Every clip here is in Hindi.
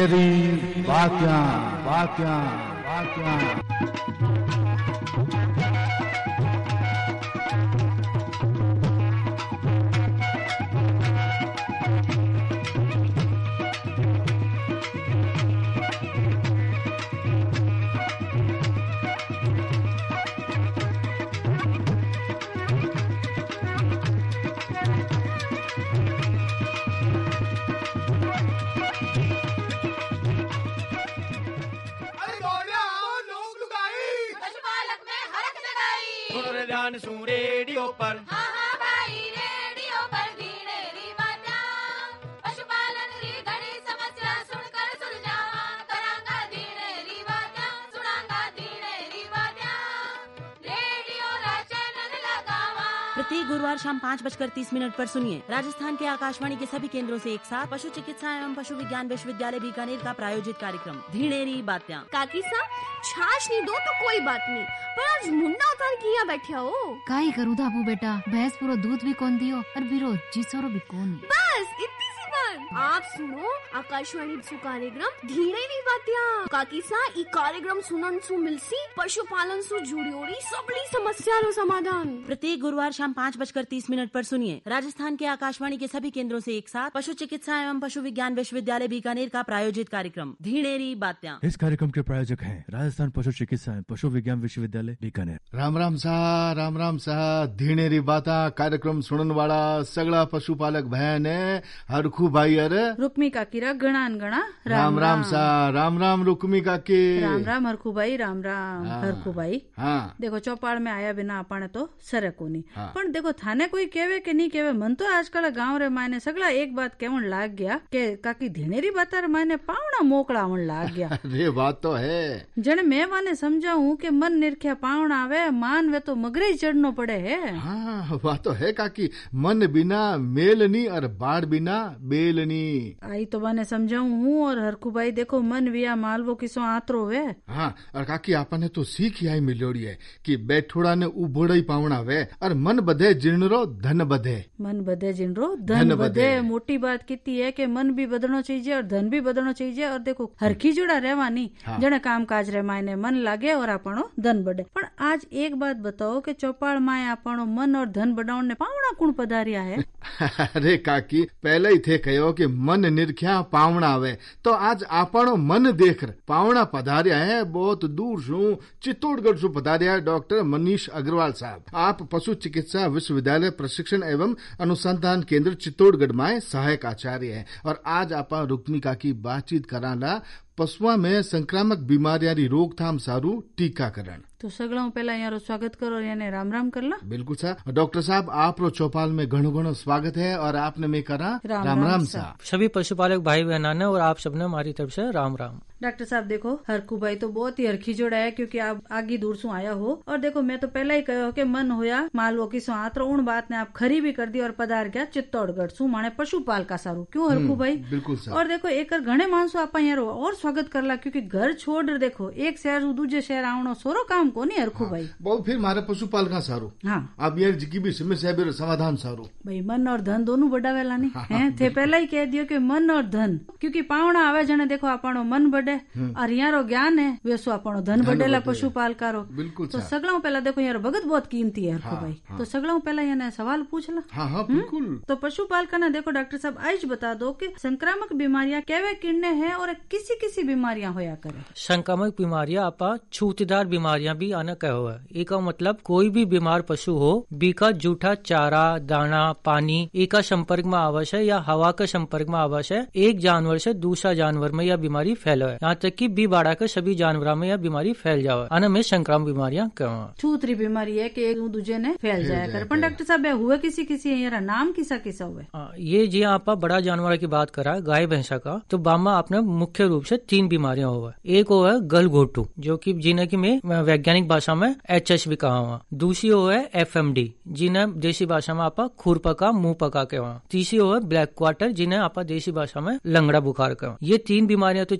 ढिंढेरी वाक्या वाक्या वाक्या। ध्यान सु रेडियो पर, हाँ हाँ भाई रेडियो पर ढिंढेरी बात्या, पशुपालन री घणी समस्या सुनकर सुलझावा करांगा ढिंढेरी बात्या, सुनांगा ढिंढेरी बात्या, रेडियो रा चैनल लगावा। प्रत्येक गुरुवार शाम 5:30 पर सुनिए राजस्थान के आकाशवाणी के सभी केंद्रों से एक साथ पशु चिकित्सा एवं पशु विज्ञान विश्वविद्यालय बीकानेर का प्रायोजित कार्यक्रम ढिंढेरी बात्या। काकी सा छाछ नहीं दो तो कोई बात नहीं, पर आज मुन्ना उतार किया बैठा हो। काई करूँ धाबू बेटा, भैंस पूरा दूध भी कौन दियो और बिरो जिसरो भी कौन। बस इतनी सी बात। आप सुनो आकाशवाणी सु कार्यक्रम ढिंढेरी बात्या। काकी सा ई कार्यक्रम सुनन सु मिलसी पशुपालन सु जुड़ियोरी सबली समस्या रो समाधान। प्रत्येक गुरुवार शाम 5:30 पर सुनिए राजस्थान के आकाशवाणी के सभी केंद्रों से एक साथ पशु चिकित्सा एवं पशु विज्ञान विश्वविद्यालय बीकानेर का प्रायोजित कार्यक्रम ढिंढेरी बात्या। इस कार्यक्रम के प्रायोजक हैं राजस्थान पशु चिकित्सा एवं पशु विज्ञान विश्वविद्यालय बीकानेर। राम राम सा ढिंढेरी बाता कार्यक्रम सुनन वाला सगला पशुपालक बहन है हरखू भाई अरे रुक्मी काकी रा गणान गणा राम राम रुक्मी काकी राम राम हरखू भाई राम राम हरखू भाई। हाँ देखो चौपाड़ में आया बिना अपने तो सरे कोनी, पण देखो थाने कोई केवे के नहीं केवे, मन तो आजकल गांव रे मायने सगला एक बात कहवन लाग गया के काकी ढिंढेरी बाता रे मायने पावना मोकलावन लाग गया। अरे बात तो है जने मैं माने समझाऊं के मन निरख्या पावना आवे मान वे तो मगरे ही चढ़नो पड़े है। हाँ बात तो है काकी, मन बिना मेलनी और बाढ़ बिना बेलनी। आई तो माने समझाऊं हूँ और हरखू भाई देखो मन विया मालवो किसो आतरो वे। हाँ और काकी आपने तो सीख आई मिलोड़ी है कि बैठोड़ा ने उबोड़ा ही पावना वे और मन बधे जिणरो धन बधे। मन बधे जिणरो धन बधे मोटी बात कितनी है कि मन भी बदलना चाहिए और धन भी बदलना चाहिए। और देखो हरखी जुड़ा रहवानी जने काम काज रे मायने मन लागे और आपनो धन बढ़े। पण आज एक बात बताओ कि चौपाड़ माए आपनो मन और धन बढ़ाने ने पावना कुण पधारिया है। अरे काकी पहले ही थे कहो कि मन निरख्या पावना आवे, तो आज आपनो मन देख पावना पधारिया है। बहुत दूर सु चित्तौड़गढ़ सु पधारिया है डॉक्टर मनीष अग्रवाल साहब। आप पशु चिकित्सा विश्वविद्यालय प्रशिक्षण एवं अनुसंधान केंद्र चित्तौड़गढ़ में सहायक आचार्य है। और आज आप रुक्मी काकी बातचीत कराला पशुओं में संक्रामक बीमारियां रोकथाम सारू टीकाकरण। तो सगला पहला यारो स्वागत करो यानी राम राम कर ला। बिल्कुल सर डॉक्टर साहब आप रो चौपाल में घणो घणो स्वागत है और आपने में करा राम राम सा। सभी पशुपालक भाई बहना और आप सबने हमारी तरफ से राम राम। डॉक्टर साहब देखो हरखू भाई तो बहुत ही हरखी जोड़ा है क्योंकि आप आगे दूर से आया हो। और देखो मैं तो पहले ही कहो कि मन होया मालवो की सुहात्र उन बात ने आप खरी भी कर दी और पधार गया चित्तौड़गढ़ सु माने पशुपाल का सारू क्यों हरखू भाई। बिल्कुल सर। और देखो एक घणे मानसो आप यारो और स्वागत करला क्योंकि घर छोड़ देखो एक शहर दूजे शहर आवनो सोरो काम को नहीं हरखू भाई। बहुत फिर मारे पशुपाल का सारू। हाँ अब यार जी की भी समस्या भी समाधान सारू भाई मन और धन दोनों बढ़ावेला नहीं है थे पहले ही कह दियो कि मन और धन क्योंकि पावना आवे जने देखो आपनो मन बढ़े और यारो ज्ञान है वे सो आपनो धन बढ़ेला पशुपाल कारो। बिल्कुल तो सगला पहला देखो यार भगत बहुत कीमती है हरखू भाई। तो सगला पहला याने सवाल पूछला। हाँ बिल्कुल। तो पशुपाल का ना देखो डॉक्टर साहब आज बता दो कि संक्रामक बीमारियां केवे किन्ने हैं और किसी किसी बीमारियां होया करे। संक्रामक बीमारियां आपा छूतदार बीमारियां भी आना कहो है। एक मतलब कोई भी बीमार पशु हो बीका जूठा चारा दाना पानी एक संपर्क में आवश्य है या हवा का संपर्क में आवश्य है एक जानवर से दूसरा जानवर में यह बीमारी फैला है। यहाँ तक कि बी बाड़ा के सभी जानवरों में यह बीमारी फैल जावे आना में संक्रामक बीमारियां कहो। छूतरी बीमारी है कि एक दूजे ने फैल जाया कर। पर डॉक्टर साहब हुए किसी किसी यार नाम किसा किसा हुए। ये जी आपा बड़ा जानवर की बात करा गाय भैंसा का तो बामा आपने मुख्य रूप से 3 बीमारियां हुआ। एक हो है गलघोटू जो कि जिन्हें की में वैज्ञानिक भाषा में HS भी कहा हुआ। दूसरी हो है FMD जिन्हें देसी भाषा में आपा खुरपका मुंह पका के वहाँ। तीसरी हो है ब्लैक क्वार्टर जिन्हें आपा देसी भाषा में लंगड़ा बुखार कहा। ये 3 बीमारियां तो चाहे अपना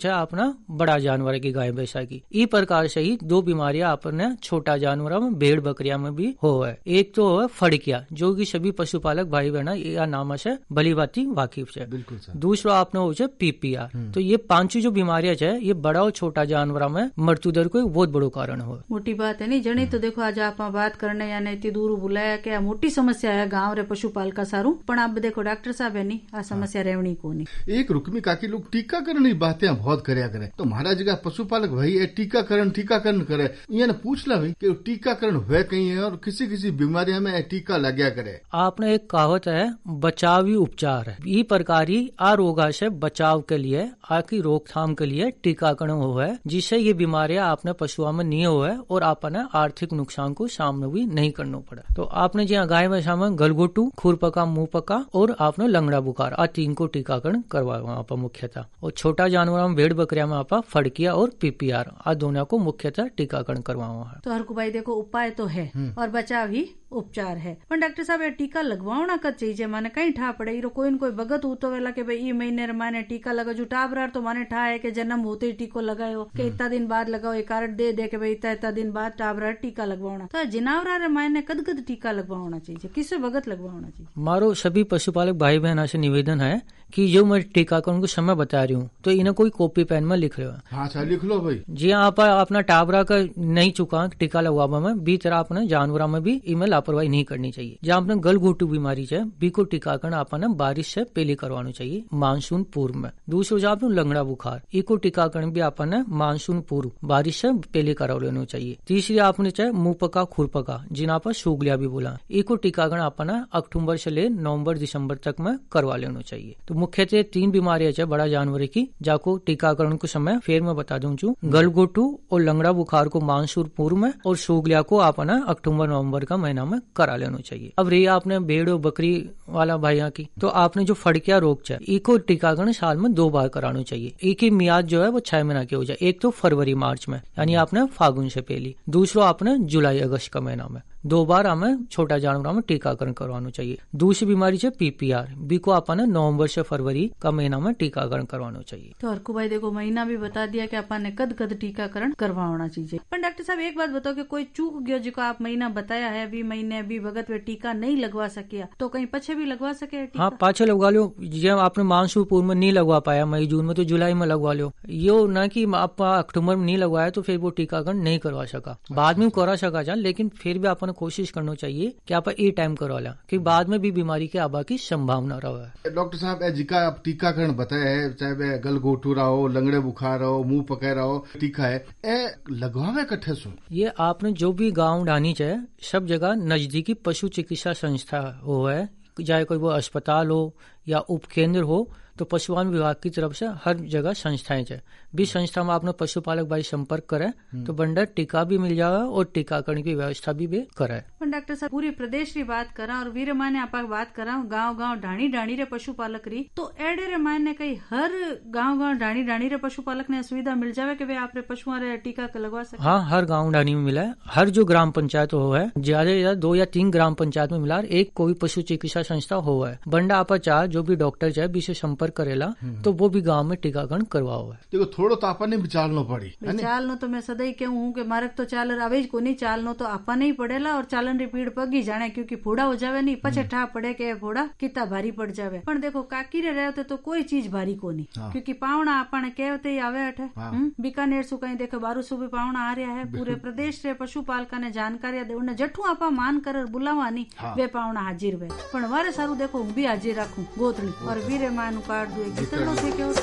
अपना बड़ा जानवर की गाय भैंसा की। ई प्रकार से ही दो बीमारियां अपने छोटा जानवर में भेड़ बकरिया में भी हो है। एक तो है फड़किया, जो कि सभी पशुपालक भाई बहना या नाम से भली बाती वाकिफ है। दूसरा आपने हो PPR। तो ये पांचों जो बीमारियां है ये बड़ा और छोटा जानवर में मृत्यु दर को एक बहुत बड़ो कारण हो। मोटी बात है नहीं जनी। तो देखो आज आप बात करने या इतनी दूर बुलाया क्या मोटी समस्या है गाँव रे पशुपाल का सारू, पण आप देखो डॉक्टर साहब है नहीं आ समस्या रेवनी को नहीं। एक रुक्मी काकी लोग टीकाकरण की बातें बहुत करया करे, तो महाराज जगह पशुपालक भाई टीकाकरण करे, ये पूछ ला भाई कि टीकाकरण हुए कहीं है और किसी किसी बीमारी में टीका लग्या करे। आपने एक कहावत है बचावी उपचार है, ई प्रकार ही आ रोगा से बचाव के लिए आकी रोकथाम के लिए टीकाकरण हो है, जिससे ये बीमारियां आपने पशुओं में नहीं हो है और आपने आर्थिक नुकसान को सामना भी नहीं करना पड़ा। तो आपने जी गाय भैंसा में गलगोटू, खुरपका, मुंह पका और आपने लंगड़ा बुखार आ तीन को टीकाकरण करवाया आप मुख्यतः। और छोटा जानवर में भेड़ बकरिया में आप फड़किया और PPR आ दोनों को मुख्यतः टीकाकरण करवाया है। तो हर को भाई देखो उपाय तो है और बचाव ही उपचार है, पर डॉक्टर साहब ये टीका लगवाना कद चाहिए माने कहीं ठा पड़े इरो कोई न कोई भगत हो तो वेला के भाई ई महीने माने टीका लगा जो टाबरार तो माने ठा है कि जन्म होते ही टीको लगायो कि इतना दिन बाद लगाओ, एक कार्ड दे के भाई इतना दिन बाद टाबरार टीका लगवाना। तो जिनावरा मायने कद कद टीका लगवाना चाहिए, किससे भगत लगवाना चाहिए? मारो सभी पशुपालक भाई बहना से निवेदन है कि जो मैं टीकाकरण को समय बता रही हूँ तो इन्हें कोई कॉपी पेन में लिख लो। हाँ लिख लो भाई जी। आप अपना टाबरा का नहीं चुका टीका लगवा में भी तरह अपने जानवरा में भी इमें लापरवाही नहीं करनी चाहिए। जहाँ अपने गलघोटू बीमारी है बी को टीकाकरण अपने बारिश से पहले करवाना चाहिए मानसून पूर्व में। दूसरो जहाँ अपने लंगड़ा बुखार इको टीकाकरण भी अपने मानसून पूर्व बारिश से पहले करवा लेना चाहिए। तीसरी आपने चाहे मुंह पका, खुरपका जिन्हा पर सूगलिया भी बोला, इको टीकाकरण अपने अक्टूबर से ले नवंबर दिसंबर तक में करवा लेना चाहिए। तो मुख्यतः तीन बीमारियां है बड़ा जानवर की जाको टीकाकरण को समय फिर मैं बता दूं छू, गलघोटू और लंगड़ा बुखार को मानसून पूर्व में और सूगलिया को अपना अक्टूबर नवंबर का महीना में करा लेना चाहिए। अब रही आपने भेड़ और बकरी वाला भाइयों की, तो आपने जो फड़किया रोग है इको टीकाकरण साल में 2 बार कराना चाहिए। एक की मियाद जो है वो 6 महीना की हो जाए, एक तो फरवरी मार्च में यानी आपने फागुन से पहले, दूसरा आपने जुलाई अगस्त का महीना में 2 बार हमें छोटा जानवर में टीकाकरण करवाना चाहिए। दूसरी बीमारी है PPR बी को अपने नवंबर से फरवरी का महीना में टीकाकरण करवाना चाहिए। तो हरकू भाई देखो महीना भी बता दिया कि अपन ने कद कद टीकाकरण करवाना चाहिए। पर डॉक्टर साहब एक बात बताओ कि कोई चूक गयो जिको आप महीना बताया है अभी महीने अभी भगत वे टीका नहीं लगवा सकिया तो कहीं पछे भी लगवा सके? हाँ पाछे लगवा लो, जब आपने मानसून पूर्व में नहीं लगवा पाया मई जून में तो जुलाई में लगवा लो। यो न कि आप अक्टूबर में नहीं लगवाया तो फिर वो टीकाकरण नहीं करवा सका, बाद में करा सका जा, लेकिन फिर भी अपन कोशिश करना चाहिए कि आप ए टाइम करवा ला कि बाद में भी बीमारी के आबा की संभावना रहा। डॉक्टर साहब जिका आप टीकाकरण बताया है, चाहे गलघोटू रहो, लंगड़े बुखार रहो, मुंह पके रहो, टीका है ए लगवावे कट्ठे सु? ये आपने जो भी गाँव ढानी चाहे सब जगह नजदीकी पशु चिकित्सा संस्था हो है, चाहे कोई वो अस्पताल हो या उपकेंद्र हो, तो पशुपालन विभाग की तरफ से हर जगह संस्थाएं है। भी संस्था में आपने पशुपालक भाई संपर्क करे तो बंडर टीका भी मिल जाएगा और टीकाकरण की व्यवस्था भी करे। डॉक्टर साहब पूरे प्रदेश की बात करा और वीर माने आप बात करा गाँव गाँव ढाणी ढाणी रे पशुपालक री, तो एडे रे माने कई हर गाँव गाँव ढाणी ढाणी रे पशुपालक ने सुविधा मिल जावे कि वे आपरे पशुओं रे टीका लगवा सके? हाँ हर गाँव ढाणी में मिला है, हर जो ग्राम पंचायत हो है ज्यादा से ज्यादा 2 या 3 ग्राम पंचायत में मिला, एक कोई पशु चिकित्सा संस्था हो है बंडा आप चाह जो भी डॉक्टर चाहे भी से संपर्क करेला तो वो भी गांव में टीकाकरण करवाओ है। देखो थोड़ो तो आपने भी चालनो पड़ी, चालनो तो मैं सदा ही कहूँ हूँ कि मारक तो चालर आवेज को नहीं, चालनो तो आपा नहीं पड़ेला और चालन री पीड़ पगी जाने क्योंकि फोड़ा हो जावे नहीं पछे ठा पड़े के फोड़ा कितना भारी पड़ जावे। पर देखो काकी रे रहते तो कोई चीज भारी को नहीं, क्योंकि पावना आपने कहते ही आवे अठे बीकानेर सु कहीं देखो 12 सु भी पावना आ रहा है, पूरे प्रदेश रे पशुपालका ने जानकारी दे उन्हें जठू आपा मान कर बुलावा नहीं वे पावना हाजिर वे, पर वारे सारू देखो भी हाजिर राखू गोतली और वीरे मान काट दो कितना से क्यों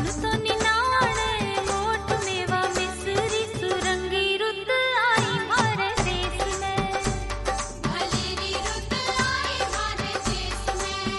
सुन तो निनाणे मोठ मेवा मिसरी सुरंगी रुत आई मारे देश में भलेरी रुत आई मारे देश में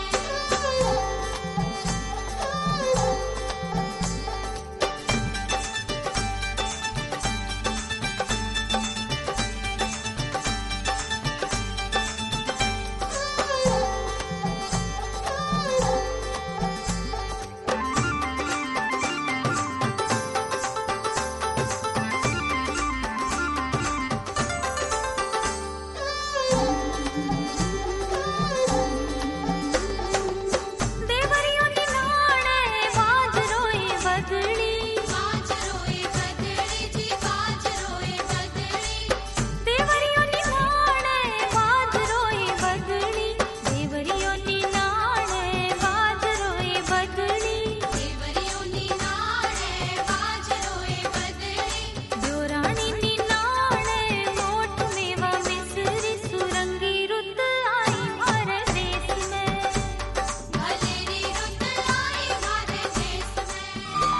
देवरियों निनाणे बाजरोए बदली जी बाजरोए बदली देवरियों निनाणे बाजरोए बदली देवरियों निनाणे बाजरोए बदली देवरियों निनाणे बाजरोए बदली द्योराणी निनाणे मोठ मेवा मिसरी सुरंगी रुत आई मारे देश में भलेरी रुत आई मारे देश में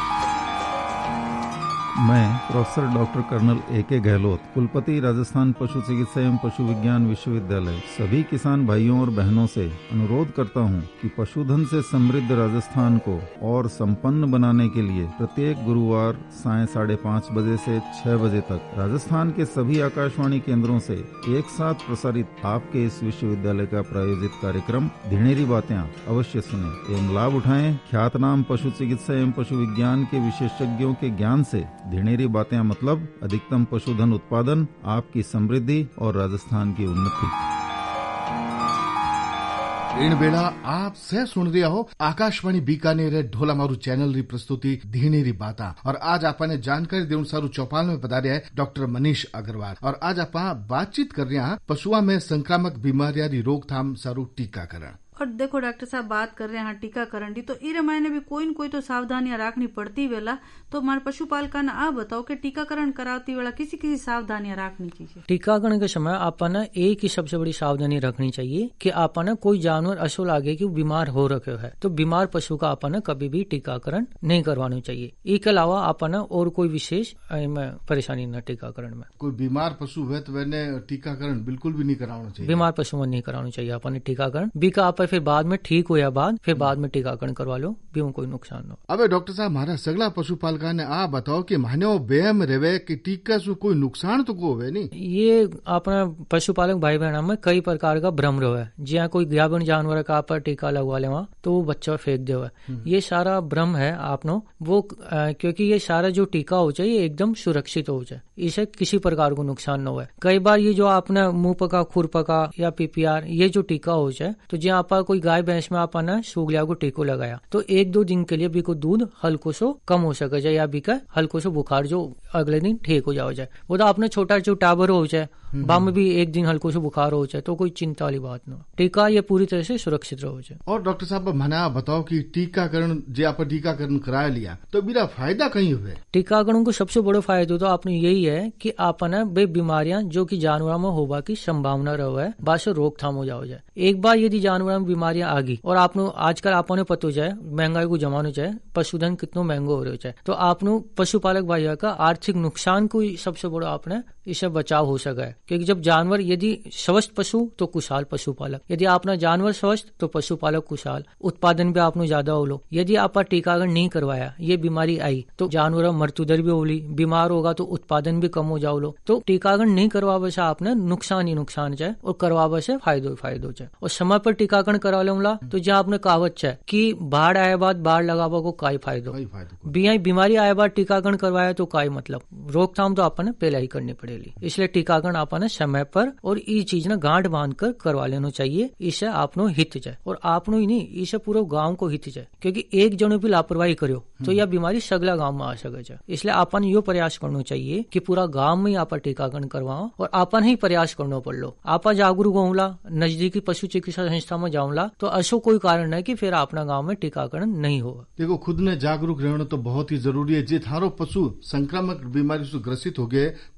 मैं professor doctor colonel A.K. Gehlot, कुलपति राजस्थान पशु चिकित्सा एवं पशु विज्ञान विश्वविद्यालय, सभी किसान भाइयों और बहनों से अनुरोध करता हूं कि पशुधन से समृद्ध राजस्थान को और संपन्न बनाने के लिए प्रत्येक गुरुवार सायं 5:30 बजे से 6 बजे तक राजस्थान के सभी आकाशवाणी केंद्रों से एक साथ प्रसारित आपके इस विश्वविद्यालय का प्रायोजित कार्यक्रम धिणेरी बातें अवश्य सुने एवं लाभ उठाएं। ख्यातनाम पशु चिकित्सा एवं पशु विज्ञान के विशेषज्ञों के ज्ञान से धिणेरी बातें मतलब अधिकतम पशुधन उत्पादन, आपकी समृद्धि और राजस्थान की उन्नति। इन बेला आप सह सुन रिया हो आकाशवाणी बीकानेर ढोला मारू चैनल री प्रस्तुति धीणेरी बाता और आज आपने जानकारी देने सारू चौपाल में बता रहा है डॉक्टर मनीष अग्रवाल और आज आप बातचीत कर रहे हैं पशुआ में संक्रामक बीमारियां री रोकथाम सारू टीकाकरण। और देखो डॉक्टर साहब बात कर रहे हैं टीकाकरण की, तो इरे मायने भी कोई न कोई तो सावधानियां रखनी पड़ती वेला। तो हमारे पशुपालका ने आ बताओ कि टीकाकरण कराती वेला किसी किसी सावधानियां रखनी चाहिए। टीकाकरण के समय आपने एक ही सबसे बड़ी सावधानी रखनी चाहिए कि आपने कोई जानवर असो लागे कि बीमार हो रखे है तो बीमार पशु का आपने कभी भी टीकाकरण नहीं करवाना चाहिए। इसके अलावा आपने और कोई विशेष परेशानी न टीकाकरण में। कोई बीमार पशु है तो मैंने टीकाकरण बिल्कुल भी नहीं कराना चाहिए। बीमार पशु में नहीं कराना चाहिए आपने टीकाकरण बीका आप फिर बाद में ठीक हो या फिर बाद में टीकाकरण करवा लो भी कोई नुकसान हो। अब डॉक्टर साहब हमारा सगला पशुपालका ने आ बताओ कि मानो बेम रेवे कि टीका से कोई नुकसान तो को नहीं। ये अपना पशुपालक भाई बहन में कई प्रकार का भ्रम रहे जिया कोई गाभिन जानवर का पर टीका लगवा ले तो वो बच्चा फेंक दे। ये सारा भ्रम है आपनो वो क्योंकि ये सारा जो टीका हो जाए ये एकदम सुरक्षित हो जाए, इसे किसी प्रकार को नुकसान न हो। कई बार ये जो आपने मुंह पका खुर पका या PPR ये जो टीका हो जाए तो जहाँ आप कोई गाय भैंस में आपने सूगलिया को टीको लगाया तो 1-2 दिन के लिए भी को दूध हल्को सो कम हो सके जाए या भी का हल्को सो बुखार जो अगले दिन ठीक हो जाओ जाए। वो तो आपने छोटा जो टाबर हो जाए बाम में भी एक दिन हल्को से बुखार हो जाए तो कोई चिंता वाली बात न। टीका ये पूरी तरह से सुरक्षित हो जाए। और डॉक्टर साहब मना बताओ कि टीकाकरण जो आप टीकाकरण करा लिया तो मेरा फायदा कहीं हुए। टीकाकरण को सबसे बड़ा फायदा तो आपने यही है कि आपने बे बीमारियां जो कि जानवर में होगा की संभावना रहे बाद से रोकथाम हो जाओ जाए। एक बार यदि जानवर में बीमारियां आ गई और आपने आजकल आपने पता जाए महंगाई को जमाना चाहे पशुधन कितना महंगा हो रहा है तो आपने पशुपालक भाइयों का आर्थिक नुकसान को सबसे बड़ा आपने इससे बचाव हो सका है। क्योंकि जब जानवर यदि स्वस्थ पशु तो कुशाल पशुपालक, यदि आपना जानवर स्वस्थ तो पशुपालक कुशाल, उत्पादन भी आपने ज्यादा हो लो। यदि आप टीकाकरण नहीं करवाया ये बीमारी आई तो जानवर मृत्यु दर भी होली, बीमार होगा तो उत्पादन भी कम हो जाओ लो। तो टीकाकरण नहीं करवावे से आपने नुकसान ही नुकसान जाए और करवावे से फायदो जाए। और समय पर टीकाकरण करा लेला तो जहाँ आपने कहावत है कि बाढ़ आए बाद बाढ़ लगावा को काई फायदो, बीमारी आए बाद टीकाकरण करवाया तो काई मतलब। रोकथाम तो आपने पहले ही करनी पड़ेगी। इसलिए टीकाकरण आपने समय पर और ये चीज ना गांठ बांध कर करवा लेना चाहिए। इससे आपनो हित जाए और आपनो ही नहीं इससे पूरा गांव को हित जाए। क्योंकि एक जने भी लापरवाही करो तो यह बीमारी सगला गांव में आ सके। इसलिए आपन यो प्रयास करना चाहिए कि पूरा गांव में आप टीकाकरण करवाओ और आपन ही प्रयास करना पड़ लो। आप जागरूक होला नजदीकी पशु चिकित्सा संस्था में जाऊला तो ऐसा कोई कारण है कि फिर अपना गांव में टीकाकरण नहीं होगा। देखो खुद ने जागरूक रहना तो बहुत ही जरूरी है। जे थारो पशु संक्रामक बीमारी से ग्रसित हो गए तो आप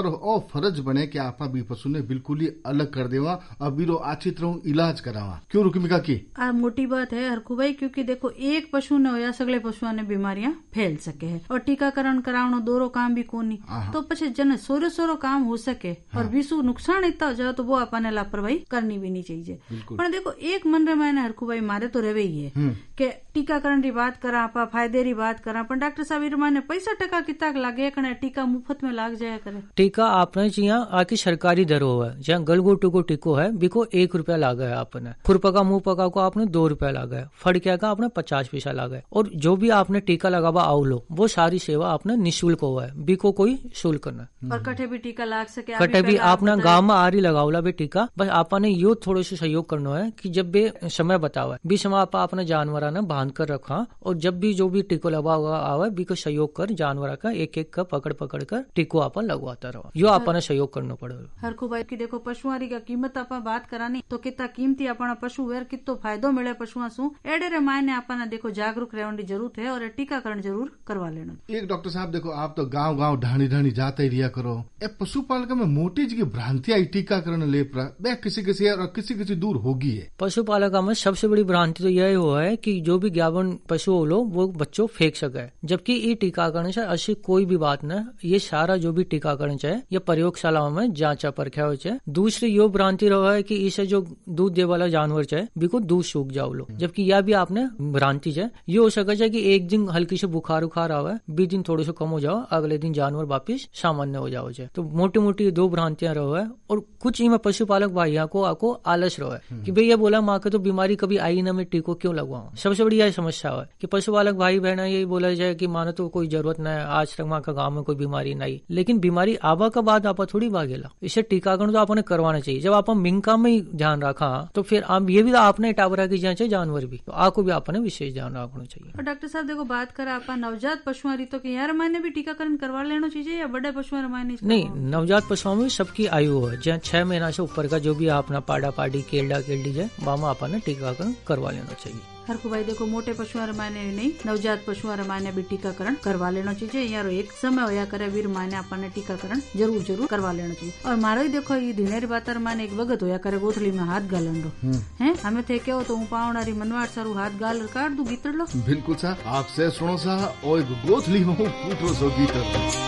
हमारो ओ फर्ज बने कि आपा भी पशु ने बिल्कुल ही अलग कर देवा और बीरो अच्छी तरह इलाज करावा। क्यों रुकमिका की आ मोटी बात है हरकू भाई, क्योंकि देखो एक पशु ने होया सगले पशुओं ने बीमारियां फैल सके है और टीकाकरण करावनो दोरो काम भी कोनी, तो पछे जन सोरो सोरो काम हो सके और बीसु नुकसान इतना हो जाए तो वो आपने लापरवाही करनी भी नहीं चाहिए। पर देखो एक मन रे मैंने हरकू भाई मारे तो रहे ही है कि टीकाकरण की बात करा आपा फायदे री बात करा, पर डॉक्टर साहब माने पैसा टका कितना लागे कने टीका मुफ्त में लाग जाया करे। टीका आपने जिया आकी सरकारी दरो है, जहाँ गलगोटू को टीको है बिको 1 रुपया लागा है आपने, खुरपका मुंह पका को आपने 2 रुपया लागा है, फड़किया का आपने 50 पैसा लागा है, और जो भी आपने टीका लगावा आवलो वो सारी सेवा आपने निःशुल्क हुआ है, बिको कोई शुल्क न। और कटे भी टीका लाग सके, कटे भी आपने गाँव में आ रही लगावला भी टीका, बस आपने यो थोड़े से सहयोग करना है कि जब भी समय बतावा भी समय आप अपने जानवरा ने बांध कर रखा, और जब भी जो भी टीको लगा हुआ आवे बिको सहयोग कर जानवरा का एक एक का पकड़ पकड़ कर टीको आप लगवाता रहो, यो आपने सहयोग करना पड़ेगा। हरकू भाई की देखो पशुआरी का कीमत आप बात करानी तो कितना कीमती अपना पशु वेर कितो फायदो मिले पशुआ सु एडे रे मायने आपने देखो जागरूक रहने की जरूरत है और टीकाकरण जरूर करवा लेना। एक डॉक्टर साहब देखो आप तो गांव गांव ढाणी ढाणी जाते ही रिया करो, ए पशुपालक में मोटी जी की भ्रांतियां टीकाकरण ले पर किसी किसी और किसी किसी दूर होगी है। पशुपालक में सबसे बड़ी भ्रांति तो यही हुआ है कि जो भी ज्ञापन पशु हो लो वो बच्चों फेंक सके, जबकि ये टीकाकरण से ऐसी कोई भी बात न, ये सारा जो भी टीकाकरण है ये प्रयोगशालाओं में जांचा परख्या हो है। दूसरी यो भ्रांति रहा है कि इसे जो दूध दे वाला जानवर है बिको दूध सूख जाओ लो, जबकि यह भी आपने भ्रांति है। ये हो सके है कि एक दिन हल्की से बुखार उखार आवे, 20 दिन थोड़े से कम हो जाओ, अगले दिन जानवर वापिस सामान्य हो जाओ है। तो मोटी मोटी 2 भ्रांतियां रहो है। और कुछ इनमें पशुपालक भाइयों को आको आलस रहो है कि भाई ये बोला माँ के तो बीमारी कभी आई ना, मैं टीको क्यों लगवाऊं। सबसे बड़ी यही समस्या है कि पशुपालक भाई बहन यही बोला जाए कि मानो तो कोई जरूरत न है, आज तक माँ का गाँव में कोई बीमारी नहीं, लेकिन बीमारी आवा का बाद आप थोड़ी भागेला। इसे टीकाकरण तो आपने करवाना चाहिए। जब आप मिंका में ही ध्यान रखा तो फिर आप ये भी आपने टावरा की जांच जानवर भी, तो आपको भी आपने विशेष ध्यान रखना चाहिए। और डॉक्टर साहब देखो बात करा आप नवजात पशुओं री तो कि यार मायने भी टीकाकरण करवा लेना चाहिए या बड़े पशुओं मायने नहीं, नवजात पशुओं में सबकी आयु है, जहाँ 6 महीना से ऊपर का जो भी अपना पाड़ा पाड़ी केल्डा केल्डी है वहाँ आपने टीकाकरण करवा लेना चाहिए। हर को भाई देखो मोटे पशुओं मायने नहीं, नवजात पशुओं मायने भी टीकाकरण करवा लेना चाहिए। यार एक समय होया करे वीर मायने अपने टीकाकरण जरूर करवा लेना चाहिए। और मारो ही देखो ये ढीनेरी बातर माने एक वगत होया करे गोथली में हाथ गालन रो है, हमें थे क्यों तो पावनारी मनवाड़ सारू हाथ गाल काट दू गीतर लो। बिल्कुल सा आपसे सुनो सा और गोथली में पूटो सो गीतर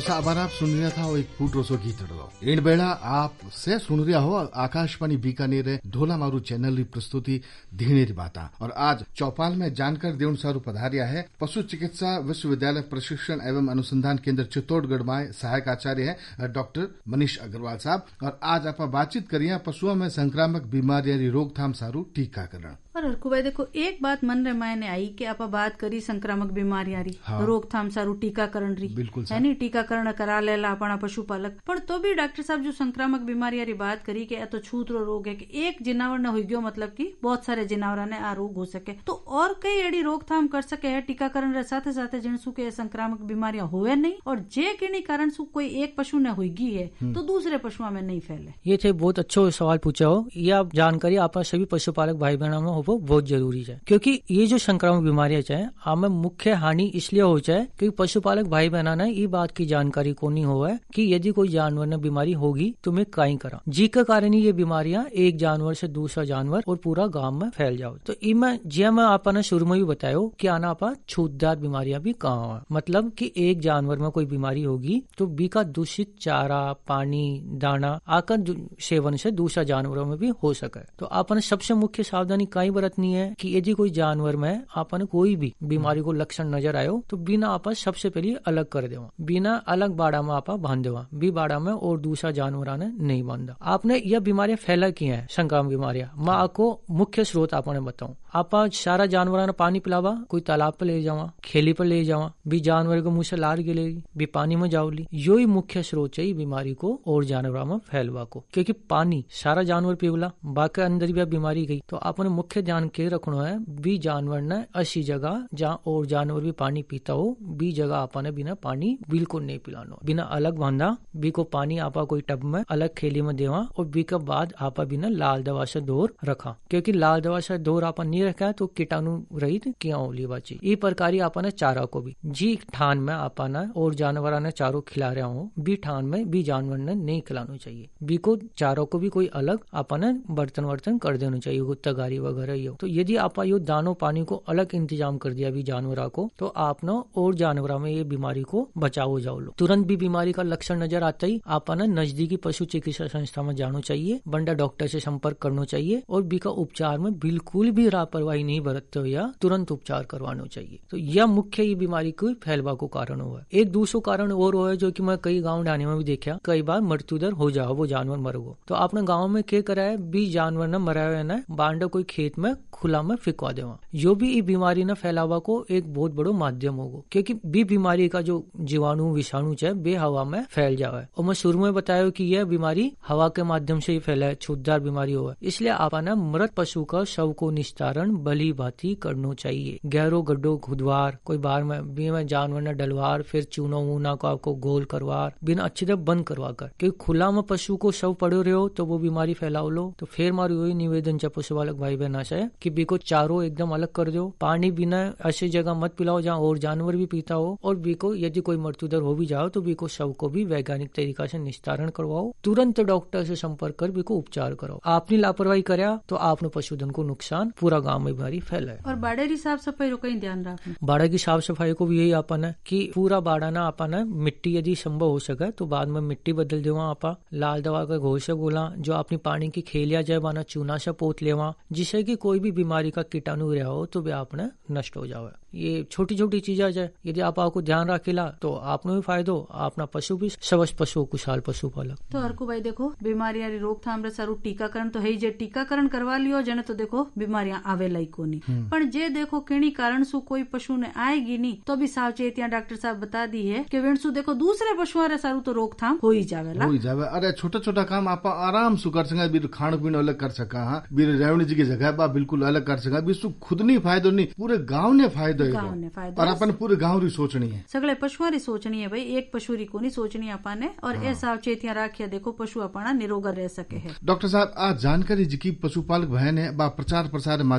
साहब आप सुन रहा था वो एक फूट रोसो गीत रहो इन बेड़ा आप से सुन रहा हो आकाशवाणी बीकानेर ढोला मारू चैनल री प्रस्तुति धीणेरी बाता। और आज चौपाल में जानकर देउन सारू पधारिया है पशु चिकित्सा विश्वविद्यालय प्रशिक्षण एवं अनुसंधान केंद्र चित्तौड़गढ़ में सहायक आचार्य है डॉक्टर मनीष अग्रवाल साहब। और आज आप बातचीत करिए पशुओं में संक्रामक बीमारी रोकथाम सारू टीकाकरण। और हरकू भाई देखो एक बात मन रे मायने आई कि आप बात करी संक्रामक बीमारियां री रोकथाम सारू टीकाकरण री बिल्कुल है नी टीकाकरण करा लेला अपना पशुपालक पर तो भी डॉक्टर साहब जो संक्रामक बीमारियां री बात करी कि तो छूतरो रोग है कि एक जिनावर ने हो गयो मतलब कि बहुत सारे जिनावरा ने आ रोग हो सके तो और कई एडी रोकथाम कर सके है टीकाकरण रे साथे साथे जिनसु के संक्रामक बीमारियां होवे नहीं और जे किनी कारण सु कोई एक पशु ने होगी है तो दूसरे पशुओं में नहीं फैले। ये थे बहुत अच्छो सवाल पूछा हो। ये आप जानकारी आप सभी पशुपालक भाई बहनों में वो बहुत जरूरी है क्योंकि ये जो संक्रामक बीमारियां चाहे हमें मुख्य हानि इसलिए हो जाए क्योंकि पशुपालक भाई बहना ने ये बात की जानकारी को नहीं हुआ है कि यदि कोई जानवर ने बीमारी होगी तो मैं कहीं करा जी के कारण ये बीमारियां एक जानवर से दूसरा जानवर और पूरा गांव में फैल जाओ। तो इनमें जो मैं आपने शुरू में भी बताया कि आना आपा छूतदार बीमारियां भी कहाँ है मतलब कि एक जानवर में कोई बीमारी होगी तो बी का दूषित चारा पानी दाना आकर सेवन से दूसरा जानवरों में भी हो सके। तो आपने सबसे मुख्य सावधानी कई बरतनी है कि यदि कोई जानवर में आपने कोई भी बीमारी को लक्षण नजर आयो तो बिना आप सबसे पहले अलग कर देवा बिना अलग बाड़ा में आप बांध देवा बी बाड़ा में और दूसरा जानवर ने नहीं बांधा। आपने यह बीमारियां फैला की है संक्रामक बीमारियां मैं आपको मुख्य स्रोत आपने बताऊं आप सारा जानवर ने पानी पिलावा कोई तालाब पे ले जावा खेली पर ले जावा भी जानवर को मुंह से लार गिलेगी भी पानी में जाओली यो ही मुख्य स्रोत है बीमारी को और जानवर में फैलवा को क्योंकि पानी सारा जानवर पीवला बाकी अंदर भी बीमारी गई। तो आपने मुख्य ध्यान के रखना है भी जानवर ने ऐसी जगह जहाँ और जानवर भी पानी पीता हो बी जगह आपने बिना पानी बिल्कुल नहीं पिलाना बिना अलग बांधा बी को पानी आपा कोई टब में अलग खेली में देवा और बी के बाद आपा बिना लाल दवा से दूर रखा क्योंकि लाल दवा से दूर आपा नहीं रखा तो कीटाणु रहित क्या होली बाची। ये प्रकार आपने चारा को भी जी ठान में आपना और जानवर ने चारों खिला रहा हो बी ठान में बी जानवर ने नहीं खिलाना चाहिए बी को चारों को भी कोई अलग आपने बर्तन वर्तन कर देना चाहिए तगारी वगैरह ये। तो यदि आप यो दानों पानी को अलग इंतजाम कर दिया भी जानवरा को तो आपने और जानवरा में ये बीमारी को बचाओ जाओ लो। तुरंत भी बीमारी का लक्षण नजर आता ही आपने नजदीकी पशु चिकित्सा संस्था में जाना चाहिए बंडा डॉक्टर से संपर्क करना चाहिए और बी का उपचार में बिल्कुल भी लापरवाही नहीं बरतते हो या तुरंत उपचार करवाना चाहिए। तो यह मुख्य ये बीमारी को फैलवा को कारण हुआ है। एक दूसरा कारण और हुआ है जो कि मैं कई गाँव ढाने में भी देखा कई बार मृत्यु दर हो जाओ वो जानवर मर गो तो आपने गाँव में क्या करा है बी जानवर न मरा हुआ न बांडा कोई खेत में खुला में फिकवा देवा जो भी बीमारी न फैलावा को एक बहुत बड़ो माध्यम होगा क्योंकि बी बीमारी का जो जीवाणु विषाणु है बे हवा में फैल जावे। और मैं शुरू में बताया कि यह बीमारी हवा के माध्यम से ही फैला है छूतदार बीमारी हुआ इसलिए आप मृत पशु का शव को निस्तारण भली भांति करना चाहिए। गहरो गड्ढो खुदवार कोई बार में जानवर न डलवार फिर चूनो वूना को आपको गोल करवार बिना अच्छी तरह बंद करवा कर क्योंकि खुला में पशु को शव पड़े रहे हो तो वो बीमारी फैलाओ लो। तो फिर मारू वही निवेदन च पशुपालक भाई बहन है कि बी को चारों एकदम अलग कर दो पानी बिना ऐसी जगह मत पिलाओ जहाँ और जानवर भी पीता हो और बी को यदि कोई मृत्युदर हो भी जाओ तो बी को शव को भी वैज्ञानिक तरीका से निस्तारण करवाओ तुरंत डॉक्टर से संपर्क कर बी को उपचार करो। आपने लापरवाही कर्या तो आपने पशुधन को नुकसान पूरा गाँव में बीमारी फैलाए। और बाड़े की साफ सफाई को कहीं ध्यान रखना बाड़ा की साफ सफाई को भी यही आपन है कि पूरा बाड़ा ना आपन है मिट्टी यदि संभव हो सके तो बाद में मिट्टी बदल देवा आपा लाल दवा का घोष बोला जो अपनी पानी की खेलिया जाए बाना चूना से पोत लेवा जिससे कि कोई भी बीमारी का कीटाणु रहा हो तो वे आपने नष्ट हो जावे। ये छोटी छोटी चीजें जाए यदि आप आपको ध्यान रखेला तो आपने भी फायदो अपना पशु भी सबस पशु कुशाल पशुपालक। तो हरकू भाई देखो बीमारियां रोकथाम रे सारू टीकाकरण तो है जे टीकाकरण करवा लियो जने तो देखो बीमारियां आवे लाई को नहीं पर जे देखो किणी कारण सु कोई पशु ने आएगी नहीं तो भी सावचेतियां डॉक्टर साहब बता दी है कि वेणसु देखो दूसरे पशुओं रे सारू तो रोकथाम हो ही जावेला हो ही जावे। अरे छोटा छोटा काम आप आराम से कर सका बीर खान पीनो अलग कर सका हां बीर रेवणी जी की जगह बा बिल्कुल अलग कर सका बीसु खुद नहीं फायदो नहीं पूरे गांव ने फायदो और अपन पूरे गांव री सोचनी है सगळे पशुओं री सोचनी है भाई एक पशु री को नहीं सोचनी अपने और ए सावचेतियां राखिया देखो पशु अपना निरोग रह सके है। डॉक्टर साहब आज जानकारी जी की पशुपालक बहन है बा प्रचार प्रसार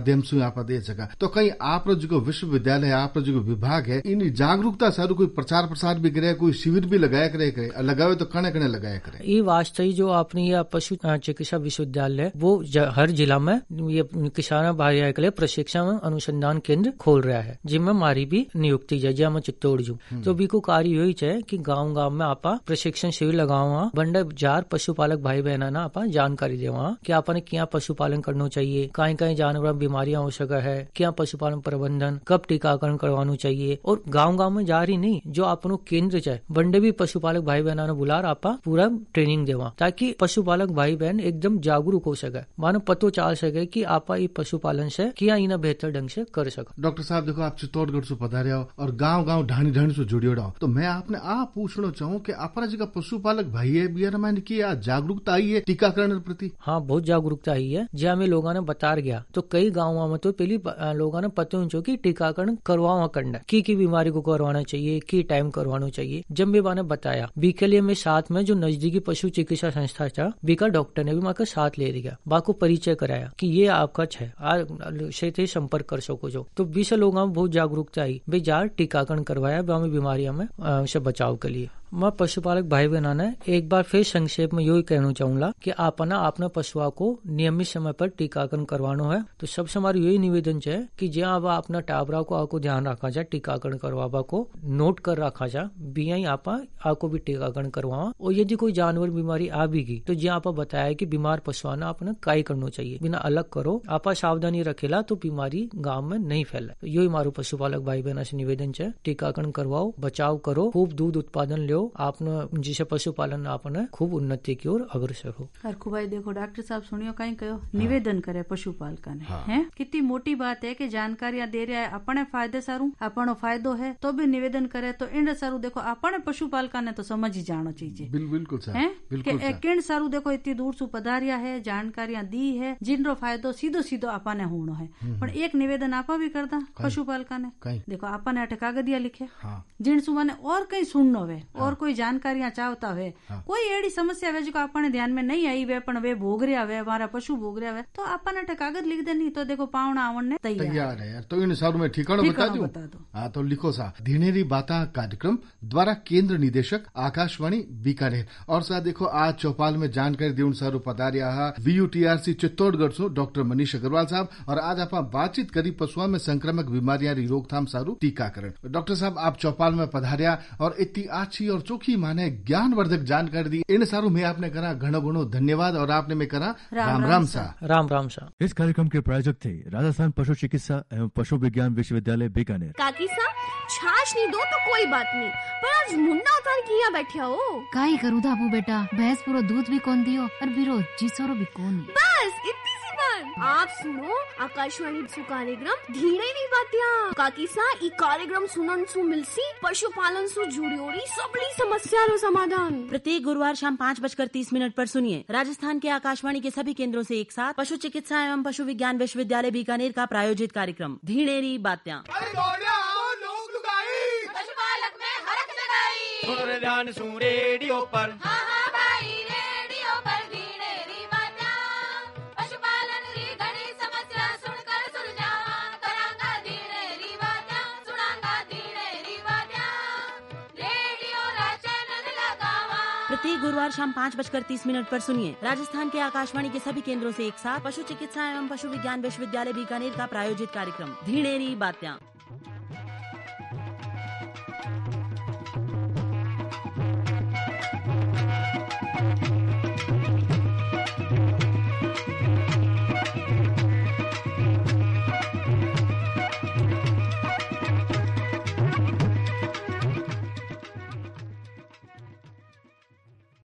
माध्यम से आप दे सका। तो कहीं आप जो विश्वविद्यालय आप जो विभाग है इन जागरूकता सारू कोई प्रचार प्रसार भी करे, कोई शिविर भी लगाया करे, लगावे तो कने कने लगाया करे। ये वास्तव जो आपने ये पशु चिकित्सा विश्वविद्यालय वो हर जिला में ये किसान भाई के लिए प्रशिक्षण अनुसंधान केंद्र खोल रहा है, जिनमें हमारी भी नियुक्ति है जहाँ मैं चित्तौड़ जू। तो भी को कार्य यही है कि गाँव में आपा प्रशिक्षण शिविर लगावा, बंडे जार पशुपालक भाई बहना ना आपा जानकारी दे वहाँ कि आपने क्या पशुपालन करना चाहिए, कहीं कहीं जानवर बीमारियां हो सका है, क्या पशुपालन प्रबंधन, कब टीकाकरण करवाना चाहिए। और गाँव में जा रही नहीं जो अपनो केंद्र है बंडे भी पशुपालक भाई बहना ने बुला आपा पूरा ट्रेनिंग देवा, ताकि पशुपालक भाई बहन एकदम जागरूक हो सके, मानो पतो चाल सके कि आपा ये पशुपालन से क्या इन्हें बेहतर ढंग से कर सका। डॉक्टर साहब देखो आप चित्तौड़गढ़ से पधारे हो और गाँव ढाणी ढाणी से जुड़ियो रहो, तो मैं आपने आप पूछना चाहूँ कि अपना जी का पशुपालक भाई है बियर मैंने की जागरूकता आई है टीकाकरण प्रति? हाँ बहुत जागरूकता आई है, जहाँ में लोगों ने बता गया। तो कई गाँव में तो पहली लोगों ने पता हो कि टीकाकरण करवाना करना की बीमारी को करवाना चाहिए, की टाइम करवाना चाहिए। जब भी मैंने बताया बी के लिए मैं साथ में जो नजदीकी पशु चिकित्सा संस्था था बी का डॉक्टर ने भी माँ का साथ ले लिया, बा को परिचय कराया कि ये आपका है संपर्क कर सको जो। तो 20 लोगों में बहुत जागरूकता आई, भाई जार टीकाकरण करवाया बीमारियों में से बचाव के लिए। मैं पशुपालक भाई बहना ने एक बार फिर संक्षेप में यही कहना चाहूंगा कि आपना अपने पशुओं को नियमित समय पर टीकाकरण करवाना है। तो सबसे हमारी यही निवेदन है कि जहाँ आप अपना टाबरा को आपको ध्यान रखा जाए, टीकाकरण करवावा को नोट कर रखा जाए, बिया ही आपको भी टीकाकरण करवावा। और यदि कोई जानवर बीमारी आ भी गई तो जहाँ आप बताया कि बीमार पशुओं ने आपने काई करना चाहिए, बिना अलग करो आप सावधानी रखेला तो बीमारी गाँव में नहीं फैले। तो यही हमारो पशुपालक भाई बहना से निवेदन है, टीकाकरण करवाओ, बचाव करो, खूब दूध उत्पादन लो, आपने जिसे पशुपालन आपने खूब उन्नति की ओर अग्रसर हो। हरखू भाई देखो डॉक्टर साहब सुनियो कहीं कहो निवेदन करे पशुपालक ने है कितनी मोटी बात है कि जानकारियां दे रहा है, अपने फायदे सारू अपनो फायदो है तो भी निवेदन करे। तो इन सारू देखो अपने पशुपालक ने तो समझ ही जाना चाहिए। बिल्कुल किन सारू देखो इतनी दूर से पधारिया है, जानकारियां दी है जिनरो फायदो सीधो सीधो अपने होनो है। पर एक निवेदन आपा भी करता पशुपालक ने देखो अपने अटे कागदिया लिखे जिन सु मैंने और कहीं सुननो वे और कोई जानकारियां चाहता है, कोई एड़ी समस्या वे जो अपने ध्यान में नहीं आई वे पण वे भोग रहा वे, हमारा पशु भोग रहा वे, तो अपन अटे कागज लिख देनी तो देखो पावना आवन ने तैयार है। तो इन सारू में ठिकाना बता दो। हाँ तो लिखो सा धीनेरी बाता कार्यक्रम द्वारा केंद्र निदेशक आकाशवाणी बीकानेर। और सा देखो आज चौपाल में जानकारी देउन सारू पधारिया VUTRC चित्तौड़गढ़ से डॉक्टर मनीष अग्रवाल साहब। और आज आप बातचीत करी पशुओं में संक्रामक बीमारियां रोकथाम सारू टीकाकरण। डॉक्टर साहब आप चौपाल में पधारिया और इतनी अच्छी और चोखी माने ज्ञानवर्धक जानकारी दी, इन सारू में आपने करा घणो घणो धन्यवाद और आपने में करा राम राम सा। इस कार्यक्रम के प्रायोजक थे राजस्थान पशु चिकित्सा एवं पशु विज्ञान विश्वविद्यालय बीकानेर। काकी सा छाछ नहीं दो तो कोई बात नहीं, पर आज मुन्ना उतार के यहाँ बैठे हो। काई करूँ धाबू बेटा, भैंस पूरा दूध भी कौन दियो और बिरो जीसोरो भी कौन। बस इतनी सी बात। आप सुनो आकाशवाणी सु कार्यक्रम धीरे नी बातिया। काकी सा ई कार्यक्रम सुनन सु मिलसी पशुपालन सु जुड़ियोरी सबली समस्या रो समाधान। प्रत्येक गुरुवार शाम 5:30 पर सुनिए राजस्थान के आकाशवाणी के सभी केंद्रों से एक साथ पशु चिकित्सा एवं पशु विज्ञान विश्वविद्यालय बीकानेर का प्रायोजित कार्यक्रम धीणेरी बातियां। पशुपालक में हरक जगाई। सुन ध्यान सु रेडियो पर। हाँ हाँ भाई रेडियो पर धीणेरी बातियां। पशुपालन री घणी समस्या सुनकर सुलझावा करांगा धीणेरी बातियां, सुनांगा धीणेरी बातियां। रेडियो रा चैनल लगावा। प्रत्येक गुरुवार शाम 5:30 पर सुनिए राजस्थान के आकाशवाणी के सभी केंद्रों से एक साथ पशु चिकित्सा एवं पशु विज्ञान विश्वविद्यालय बीकानेर का प्रायोजित कार्यक्रम धीणेरी बातियां।